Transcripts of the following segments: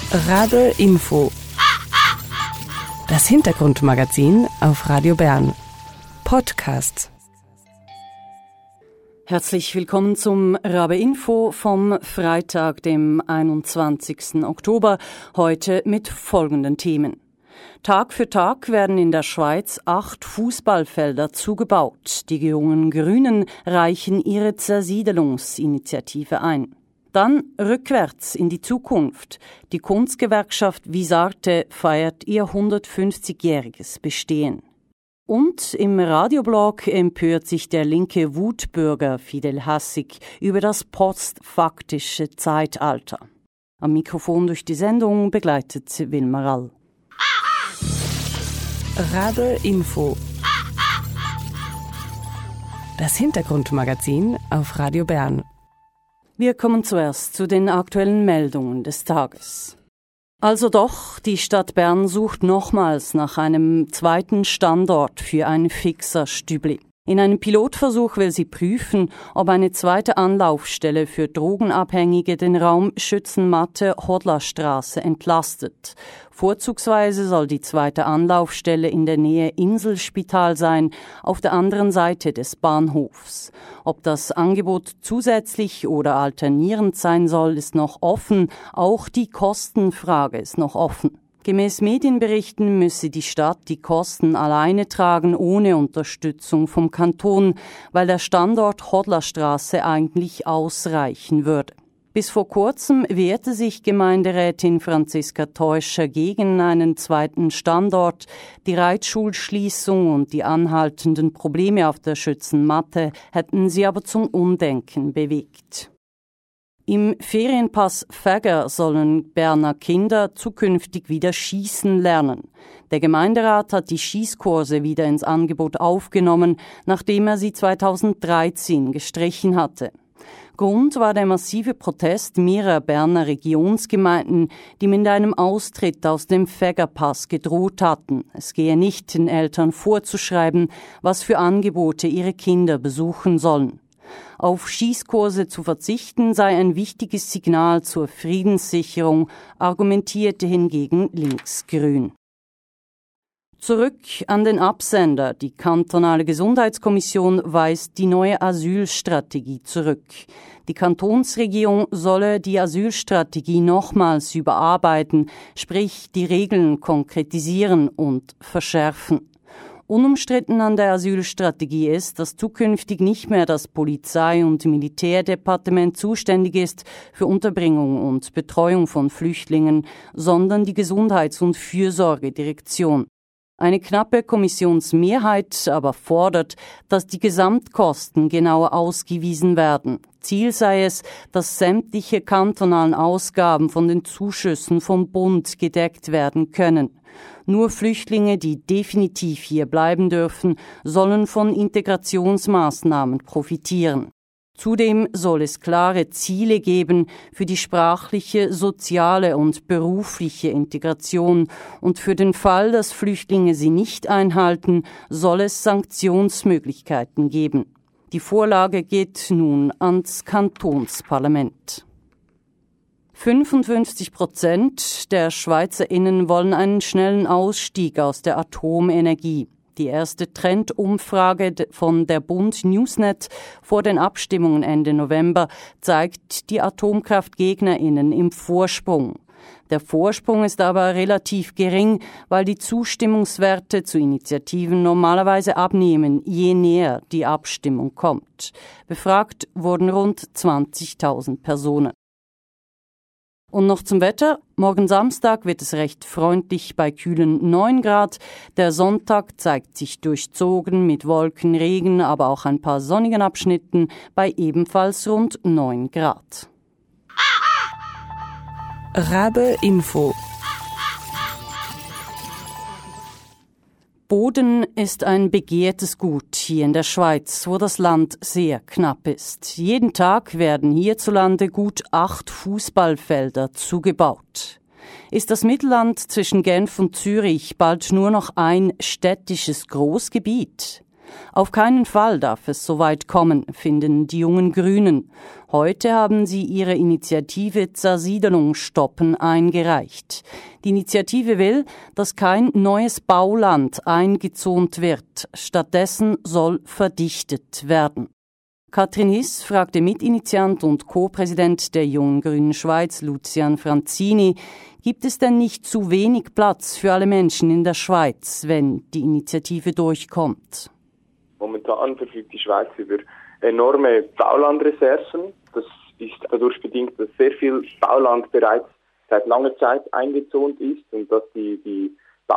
Rabe Info. Das Hintergrundmagazin auf Radio Bern. Podcast. Herzlich willkommen zum Rabe Info vom Freitag, dem 21. Oktober, heute mit folgenden Themen. Tag für Tag werden in der Schweiz 8 Fußballfelder zugebaut. Die jungen Grünen reichen ihre Zersiedelungsinitiative ein. Dann rückwärts in die Zukunft. Die Kunstgewerkschaft Visarte feiert ihr 150-jähriges Bestehen. Und im Radioblog empört sich der linke Wutbürger Fidel Hassig über das postfaktische Zeitalter. Am Mikrofon durch die Sendung begleitet Wilma Rall. Rabe Info. Das Hintergrundmagazin auf Radio Bern. Wir kommen zuerst zu den aktuellen Meldungen des Tages. Also doch, die Stadt Bern sucht nochmals nach einem zweiten Standort für ein Fixer-Stübli. In einem Pilotversuch will sie prüfen, ob eine zweite Anlaufstelle für Drogenabhängige den Raum Schützenmatte-Hodlerstraße entlastet. Vorzugsweise soll die zweite Anlaufstelle in der Nähe Inselspital sein, auf der anderen Seite des Bahnhofs. Ob das Angebot zusätzlich oder alternierend sein soll, ist noch offen. Auch die Kostenfrage ist noch offen. Gemäß Medienberichten müsse die Stadt die Kosten alleine tragen, ohne Unterstützung vom Kanton, weil der Standort Hodlerstraße eigentlich ausreichen würde. Bis vor kurzem wehrte sich Gemeinderätin Franziska Teuscher gegen einen zweiten Standort. Die Reitschulschließung und die anhaltenden Probleme auf der Schützenmatte hätten sie aber zum Umdenken bewegt. Im Ferienpass Fäger sollen Berner Kinder zukünftig wieder schießen lernen. Der Gemeinderat hat die Schießkurse wieder ins Angebot aufgenommen, nachdem er sie 2013 gestrichen hatte. Grund war der massive Protest mehrerer Berner Regionsgemeinden, die mit einem Austritt aus dem Fägerpass gedroht hatten. Es gehe nicht, den Eltern vorzuschreiben, was für Angebote ihre Kinder besuchen sollen. Auf Schießkurse zu verzichten sei ein wichtiges Signal zur Friedenssicherung, argumentierte hingegen Linksgrün. Zurück an den Absender. Die kantonale Gesundheitskommission weist die neue Asylstrategie zurück. Die Kantonsregierung solle die Asylstrategie nochmals überarbeiten, sprich die Regeln konkretisieren und verschärfen. Unumstritten an der Asylstrategie ist, dass zukünftig nicht mehr das Polizei- und Militärdepartement zuständig ist für Unterbringung und Betreuung von Flüchtlingen, sondern die Gesundheits- und Fürsorgedirektion. Eine knappe Kommissionsmehrheit aber fordert, dass die Gesamtkosten genauer ausgewiesen werden. Ziel sei es, dass sämtliche kantonalen Ausgaben von den Zuschüssen vom Bund gedeckt werden können. Nur Flüchtlinge, die definitiv hier bleiben dürfen, sollen von Integrationsmaßnahmen profitieren. Zudem soll es klare Ziele geben für die sprachliche, soziale und berufliche Integration und für den Fall, dass Flüchtlinge sie nicht einhalten, soll es Sanktionsmöglichkeiten geben. Die Vorlage geht nun ans Kantonsparlament. 55% der SchweizerInnen wollen einen schnellen Ausstieg aus der Atomenergie. Die erste Trendumfrage von der Bund Newsnet vor den Abstimmungen Ende November zeigt die AtomkraftgegnerInnen im Vorsprung. Der Vorsprung ist aber relativ gering, weil die Zustimmungswerte zu Initiativen normalerweise abnehmen, je näher die Abstimmung kommt. Befragt wurden rund 20.000 Personen. Und noch zum Wetter. Morgen Samstag wird es recht freundlich bei kühlen 9 Grad. Der Sonntag zeigt sich durchzogen mit Wolken, Regen, aber auch ein paar sonnigen Abschnitten bei ebenfalls rund 9 Grad. Rabe Info. Boden ist ein begehrtes Gut hier in der Schweiz, wo das Land sehr knapp ist. Jeden Tag werden hierzulande gut 8 Fußballfelder zugebaut. Ist das Mittelland zwischen Genf und Zürich bald nur noch ein städtisches Großgebiet? Auf keinen Fall darf es so weit kommen, finden die jungen Grünen. Heute haben sie ihre Initiative Zersiedelung stoppen eingereicht. Die Initiative will, dass kein neues Bauland eingezont wird. Stattdessen soll verdichtet werden. Katrin Hiss fragte Mitinitiant und Co-Präsident der Jungen Grünen Schweiz, Lucian Franzini, gibt es denn nicht zu wenig Platz für alle Menschen in der Schweiz, wenn die Initiative durchkommt? Momentan verfügt die Schweiz über enorme Baulandreserven. Das ist dadurch bedingt, dass sehr viel Bauland bereits seit langer Zeit eingezont ist und dass die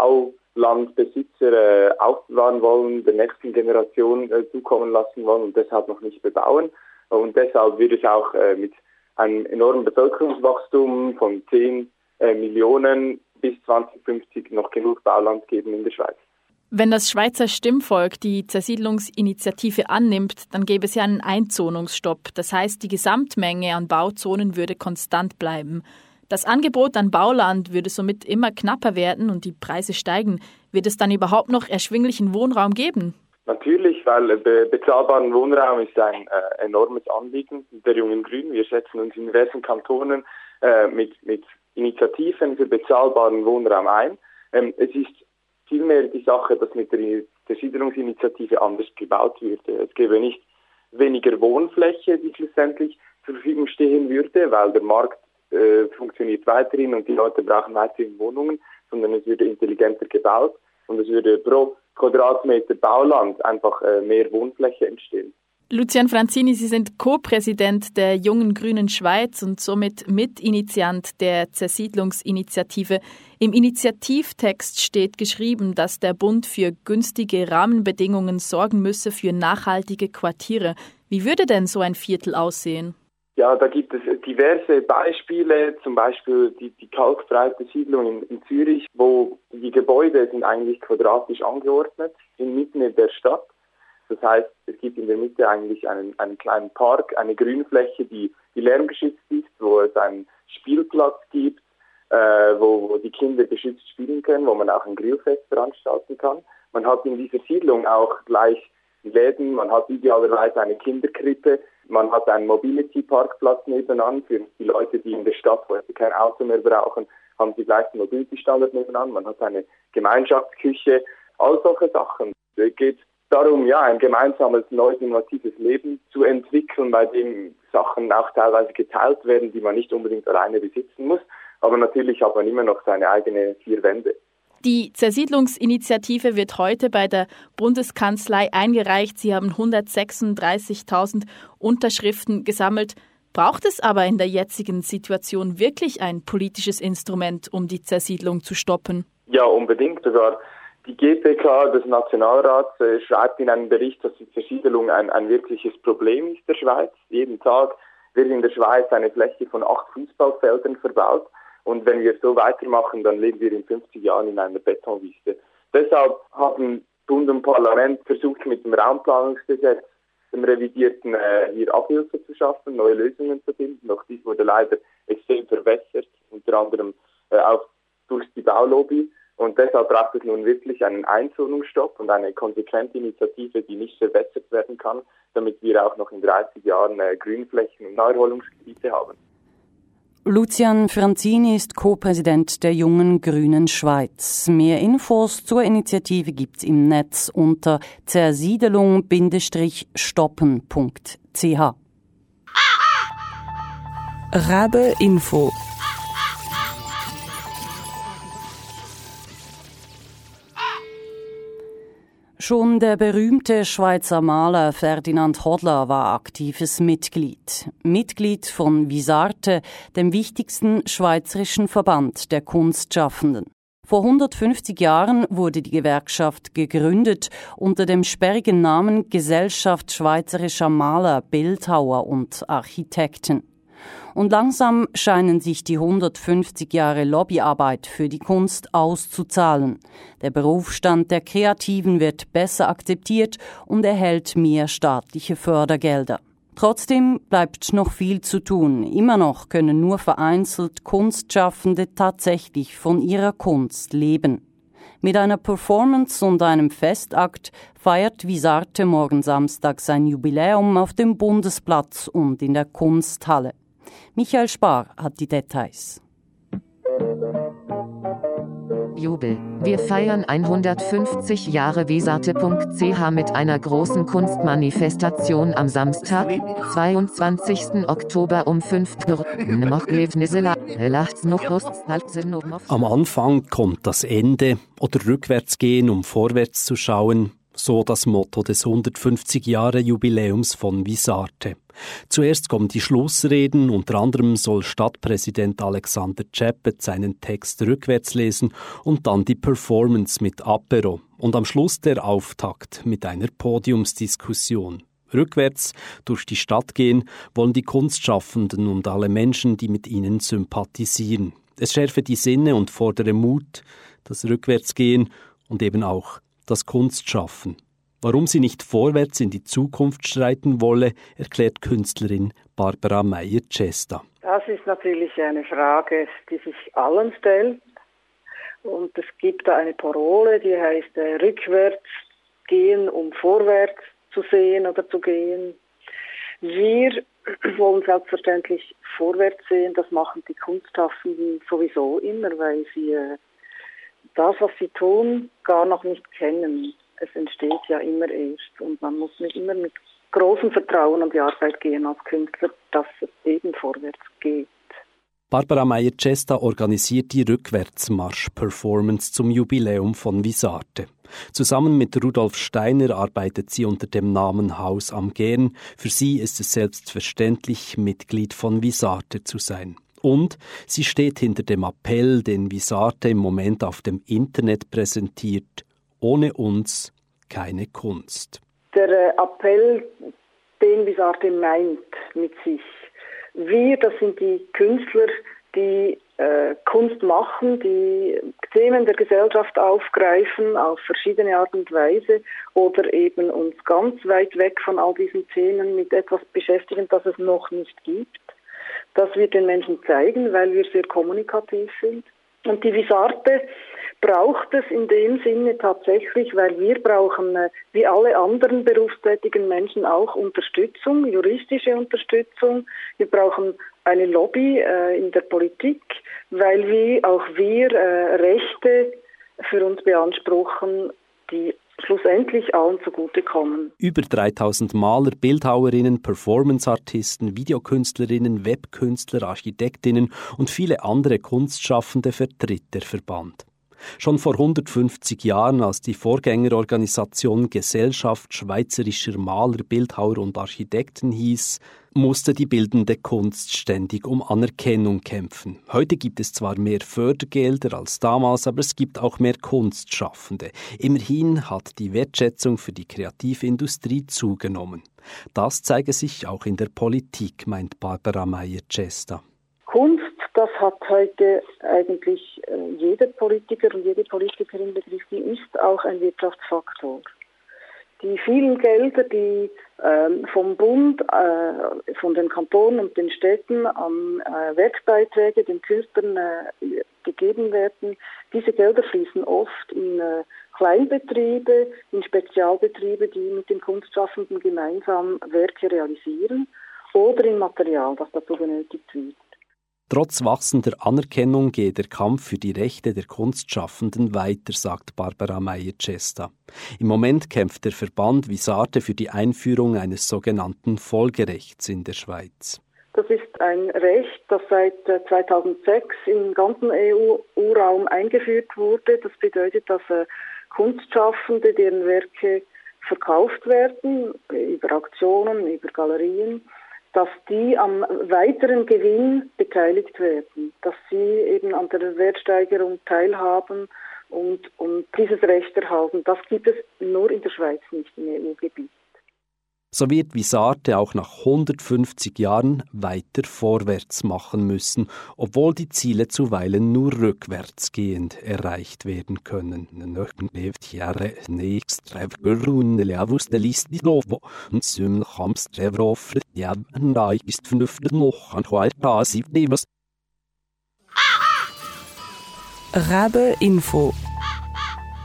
Baulandbesitzer aufbewahren wollen, der nächsten Generation zukommen lassen wollen und deshalb noch nicht bebauen. Und deshalb wird es auch mit einem enormen Bevölkerungswachstum von 10 Millionen bis 2050 noch genug Bauland geben in der Schweiz. Wenn das Schweizer Stimmvolk die Zersiedlungsinitiative annimmt, dann gäbe es ja einen Einzonungsstopp. Das heißt, die Gesamtmenge an Bauzonen würde konstant bleiben. Das Angebot an Bauland würde somit immer knapper werden und die Preise steigen. Wird es dann überhaupt noch erschwinglichen Wohnraum geben? Natürlich, weil bezahlbaren Wohnraum ist ein enormes Anliegen der Jungen Grünen. Wir setzen uns in diversen Kantonen mit Initiativen für bezahlbaren Wohnraum ein. Es ist vielmehr die Sache, dass mit der Zersiedelungsinitiative anders gebaut würde. Es gäbe nicht weniger Wohnfläche, die schlussendlich zur Verfügung stehen würde, weil der Markt funktioniert weiterhin und die Leute brauchen weiterhin Wohnungen, sondern es würde intelligenter gebaut und es würde pro Quadratmeter Bauland einfach mehr Wohnfläche entstehen. Lucian Franzini, Sie sind Co-Präsident der Jungen Grünen Schweiz und somit Mitinitiant der Zersiedlungsinitiative. Im Initiativtext steht geschrieben, dass der Bund für günstige Rahmenbedingungen sorgen müsse für nachhaltige Quartiere. Wie würde denn so ein Viertel aussehen? Ja, da gibt es diverse Beispiele, zum Beispiel die kalkbreite Siedlung in Zürich, wo die Gebäude sind eigentlich quadratisch angeordnet, inmitten in der Stadt. Das heißt, es gibt in der Mitte eigentlich einen kleinen Park, eine Grünfläche, die lärmgeschützt ist, wo es einen Spielplatz gibt, wo die Kinder geschützt spielen können, wo man auch ein Grillfest veranstalten kann. Man hat in dieser Siedlung auch gleich Läden, man hat idealerweise eine Kinderkrippe, man hat einen Mobility-Parkplatz nebenan für die Leute, die in der Stadt heute kein Auto mehr brauchen, haben sie gleich einen Mobility-Standard nebenan, man hat eine Gemeinschaftsküche, all solche Sachen. Es geht darum, ja, ein gemeinsames, neues, innovatives Leben zu entwickeln, bei dem Sachen auch teilweise geteilt werden, die man nicht unbedingt alleine besitzen muss. Aber natürlich hat man immer noch seine eigenen 4 Wände. Die Zersiedlungsinitiative wird heute bei der Bundeskanzlei eingereicht. Sie haben 136.000 Unterschriften gesammelt. Braucht es aber in der jetzigen Situation wirklich ein politisches Instrument, um die Zersiedlung zu stoppen? Ja, unbedingt. Sogar die GPK des Nationalrats schreibt in einem Bericht, dass die Zersiedelung ein wirkliches Problem ist der Schweiz. Jeden Tag wird in der Schweiz eine Fläche von 8 Fußballfeldern verbaut. Und wenn wir so weitermachen, dann leben wir in 50 Jahren in einer Betonwüste. Deshalb haben Bund und Parlament versucht, mit dem Raumplanungsgesetz, dem revidierten, hier Abhilfe zu schaffen, neue Lösungen zu finden. Doch dies wurde leider extrem verwässert, unter anderem auch durch die Baulobby. Und deshalb braucht es nun wirklich einen Einzonungsstopp und eine konsequente Initiative, die nicht verwässert werden kann, damit wir auch noch in 30 Jahren Grünflächen und Naherholungsgebiete haben. Lucian Franzini ist Co-Präsident der Jungen Grünen Schweiz. Mehr Infos zur Initiative gibt's im Netz unter zersiedelung-stoppen.ch. Rabe Info. Schon der berühmte Schweizer Maler Ferdinand Hodler war aktives Mitglied. Mitglied von Visarte, dem wichtigsten schweizerischen Verband der Kunstschaffenden. Vor 150 Jahren wurde die Gewerkschaft gegründet unter dem sperrigen Namen Gesellschaft Schweizerischer Maler, Bildhauer und Architekten. Und langsam scheinen sich die 150 Jahre Lobbyarbeit für die Kunst auszuzahlen. Der Berufsstand der Kreativen wird besser akzeptiert und erhält mehr staatliche Fördergelder. Trotzdem bleibt noch viel zu tun. Immer noch können nur vereinzelt Kunstschaffende tatsächlich von ihrer Kunst leben. Mit einer Performance und einem Festakt feiert Visarte morgen Samstag sein Jubiläum auf dem Bundesplatz und in der Kunsthalle. Michael Spar hat die Details. Jubel. Wir feiern 150 Jahre Visarte.ch mit einer großen Kunstmanifestation am Samstag, 22. Oktober um 5 Uhr. Am Anfang kommt das Ende oder rückwärts gehen, um vorwärts zu schauen. So das Motto des 150-Jahre-Jubiläums von Visarte. Zuerst kommen die Schlussreden, unter anderem soll Stadtpräsident Alexander Czeppet seinen Text rückwärts lesen und dann die Performance mit Apero und am Schluss der Auftakt mit einer Podiumsdiskussion. Rückwärts durch die Stadt gehen wollen die Kunstschaffenden und alle Menschen, die mit ihnen sympathisieren. Es schärfe die Sinne und fordere Mut, das Rückwärtsgehen und eben auch das Kunstschaffen. Warum sie nicht vorwärts in die Zukunft schreiten wolle, erklärt Künstlerin Barbara Meyer-Cesta. Das ist natürlich eine Frage, die sich allen stellt. Und es gibt da eine Parole, die heißt rückwärts gehen, um vorwärts zu sehen oder zu gehen. Wir wollen selbstverständlich vorwärts sehen, das machen die Kunstschaffenden sowieso immer, weil sie das, was sie tun, gar noch nicht kennen. Es entsteht ja immer erst und man muss immer mit großem Vertrauen an die Arbeit gehen als Künstler, dass es eben vorwärts geht. Barbara Meyer-Cesta organisiert die Rückwärtsmarsch-Performance zum Jubiläum von Visarte. Zusammen mit Rudolf Steiner arbeitet sie unter dem Namen Haus am Gern. Für sie ist es selbstverständlich, Mitglied von Visarte zu sein. Und sie steht hinter dem Appell, den Visarte im Moment auf dem Internet präsentiert: Ohne uns keine Kunst. Der Appell, den Visarte meint mit sich. Wir, das sind die Künstler, die Kunst machen, die Themen der Gesellschaft aufgreifen auf verschiedene Art und Weise oder eben uns ganz weit weg von all diesen Themen mit etwas beschäftigen, das es noch nicht gibt. Das wir den Menschen zeigen, weil wir sehr kommunikativ sind. Und die Visarte braucht es in dem Sinne tatsächlich, weil wir brauchen, wie alle anderen berufstätigen Menschen, auch Unterstützung, juristische Unterstützung. Wir brauchen eine Lobby in der Politik, weil auch wir Rechte für uns beanspruchen, die schlussendlich allen zugutekommen. Über 3000 Maler, Bildhauerinnen, Performanceartisten, Videokünstlerinnen, Webkünstler, Architektinnen und viele andere Kunstschaffende vertritt der Verband. Schon vor 150 Jahren, als die Vorgängerorganisation Gesellschaft Schweizerischer Maler, Bildhauer und Architekten hieß, musste die bildende Kunst ständig um Anerkennung kämpfen. Heute gibt es zwar mehr Fördergelder als damals, aber es gibt auch mehr Kunstschaffende. Immerhin hat die Wertschätzung für die Kreativindustrie zugenommen. Das zeige sich auch in der Politik, meint Barbara Meyer-Cesta. Kunst, das hat heute eigentlich jeder Politiker und jede Politikerin begriffen, ist auch ein Wirtschaftsfaktor. Die vielen Gelder, die vom Bund, von den Kantonen und den Städten an Werkbeiträge den Künstlern gegeben werden, diese Gelder fließen oft in Kleinbetriebe, in Spezialbetriebe, die mit den Kunstschaffenden gemeinsam Werke realisieren, oder in Material, das dazu benötigt wird. Trotz wachsender Anerkennung geht der Kampf für die Rechte der Kunstschaffenden weiter, sagt Barbara Meyer-Cesta. Im Moment kämpft der Verband Visarte für die Einführung eines sogenannten Folgerechts in der Schweiz. Das ist ein Recht, das seit 2006 im ganzen EU-Raum eingeführt wurde. Das bedeutet, dass Kunstschaffende, deren Werke verkauft werden, über Auktionen, über Galerien, dass die am weiteren Gewinn beteiligt werden, dass sie eben an der Wertsteigerung teilhaben und dieses Recht erhalten. Das gibt es nur in der Schweiz, nicht im EU-Gebiet. So wird Visarte auch nach 150 Jahren weiter vorwärts machen müssen, obwohl die Ziele zuweilen nur rückwärtsgehend erreicht werden können. Rabe Info.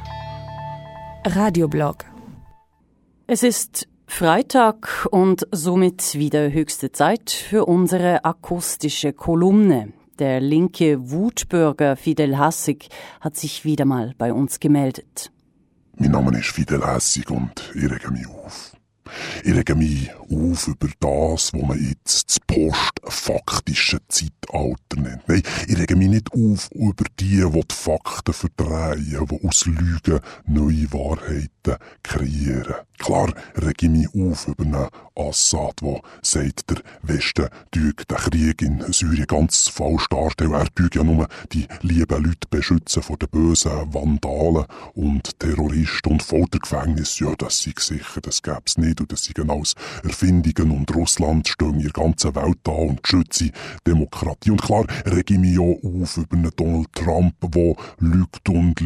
Radioblog. Es ist Freitag und somit wieder höchste Zeit für unsere akustische Kolumne. Der linke Wutbürger Fidel Hassig hat sich wieder mal bei uns gemeldet. Mein Name ist Fidel Hassig und ich rege mich auf. Ich rege mich auf über das, was man jetzt das postfaktische Zeitalter nennt. Nein, ich rege mich nicht auf über die Fakten verdrehen, die aus Lügen neue Wahrheiten kreieren. Klar rege ich mich auf über einen Assad, der sagt, der Westen tue den Krieg in Syrien ganz falsch darstellen. Er tue ja nur die lieben Leute beschützen vor den bösen Vandalen und Terroristen und Foltergefängnis. Ja, das sei sicher, das gäbe es nicht. Und das seien alles Erfindungen und Russland stehe in der ganzen Welt an und schütze Demokratie. Und klar rege ich mich auch auf über einen Donald Trump, der lügt und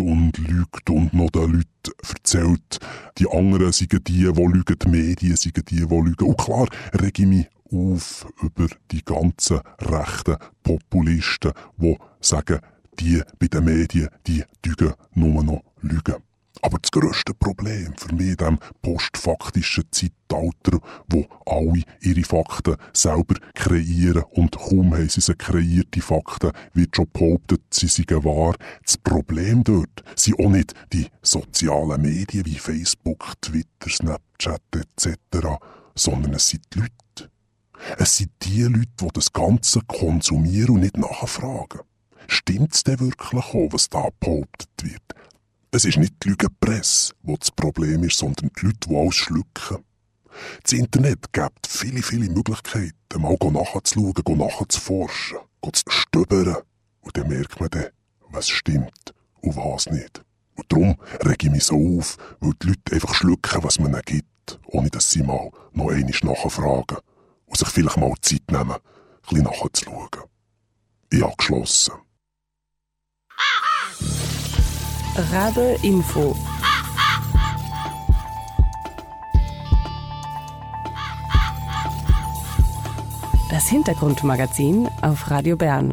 noch den Leuten erzählt, die anderen seien die lügen, die Medien seien die lügen. Und klar rege ich mich auf über die ganzen rechten Populisten, die sagen, die bei den Medien, die lügen nur noch lügen. Aber das grösste Problem für mich in diesem postfaktischen Zeitalter, wo alle ihre Fakten selber kreieren und kaum haben sie kreierte Fakten, wird schon behauptet, sie seien wahr. Das Problem dort sind auch nicht die sozialen Medien wie Facebook, Twitter, Snapchat etc., sondern es sind die Leute. Es sind die Leute, die das Ganze konsumieren und nicht nachfragen. Stimmt es denn wirklich auch, was da behauptet wird? Es ist nicht die Lügenpresse, die das Problem ist, sondern die Leute, die alles schlucken. Das Internet gibt viele Möglichkeiten, mal nachzuschauen, nachzuforschen, zu stöbern. Und dann merkt man dann, was stimmt und was nicht. Und darum rege ich mich so auf, weil die Leute einfach schlucken, was man ihnen gibt, ohne dass sie mal noch einmal nachfragen und sich vielleicht mal Zeit nehmen, ein bisschen nachzuschauen. Ich habe geschlossen. Rabe Info. Das Hintergrundmagazin auf Radio Bern.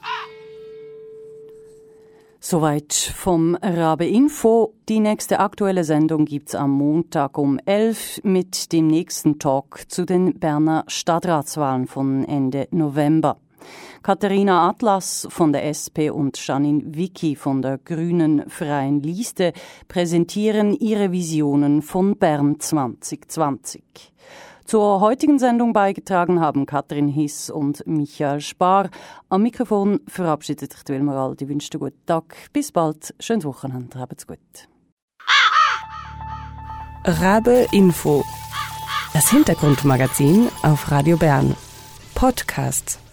Soweit vom Rabe Info. Die nächste aktuelle Sendung gibt's am Montag um 11 mit dem nächsten Talk zu den Berner Stadtratswahlen von Ende November. Katharina Atlas von der SP und Janine Wicki von der Grünen Freien Liste präsentieren ihre Visionen von Bern 2020. Zur heutigen Sendung beigetragen haben Katrin Hiss und Michael Spar. Am Mikrofon verabschiedet sich Wilma Rall. Ich wünsche dir einen guten Tag. Bis bald. Schönes Wochenende. Habt's gut. Rabe Info. Das Hintergrundmagazin auf Radio Bern. Podcasts.